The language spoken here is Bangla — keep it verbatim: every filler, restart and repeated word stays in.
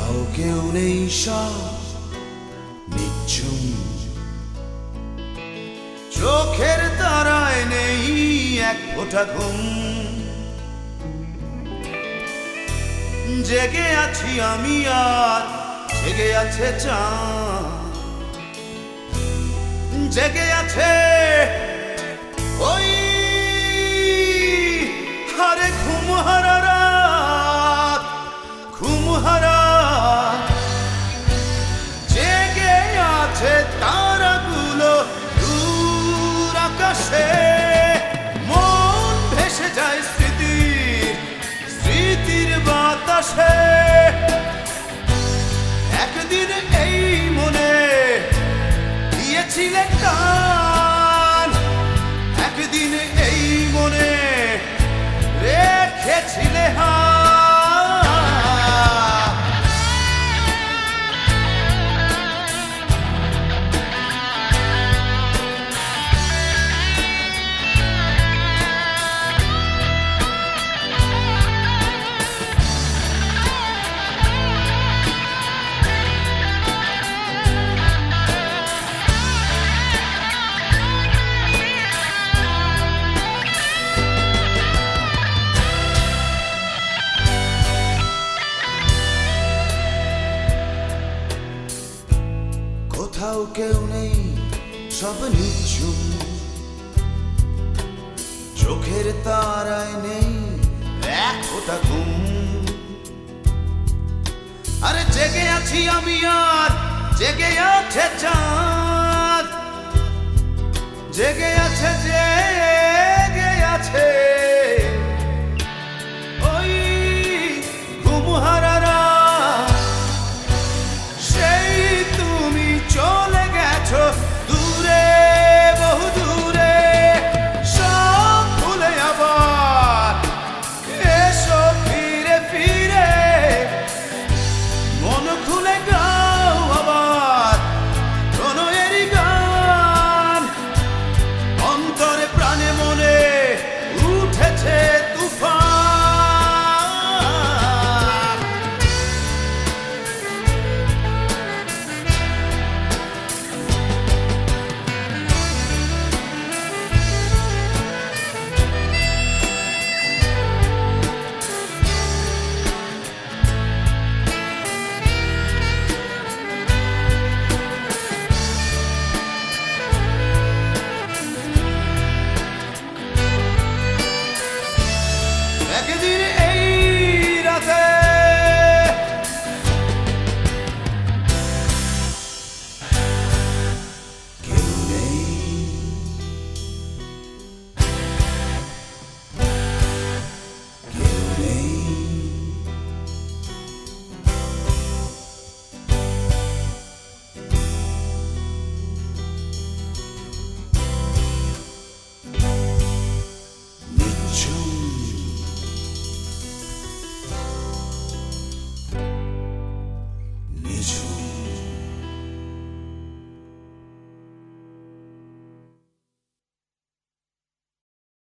কোথাও কেউ নেই, সব নিঝুম। চোখের তারায় নেই এক ফোঁটা ঘুম। জেগে আছি আমি আর জেগে আছে চাঁদ, জেগে আছে ওই হারে ঘুম হারা রাত, ঘুম হারা জেগে আছে তারাগুলো দূর আকাশে। মন ভেসে যায় স্মৃতির স্মৃতির বাতাসে। একদিন এই মনে দিয়েছিলে টান, একদিন এই মনে রেখেছিলে হাত। কোথাও কেউ নেই, সব নিঝুম। চোখের তারায় নেই এক ফোঁটা ঘুম। আরে জেগে আছি আমি আর জেগে আছে চাঁদ, জেগে আছে জেগে আছে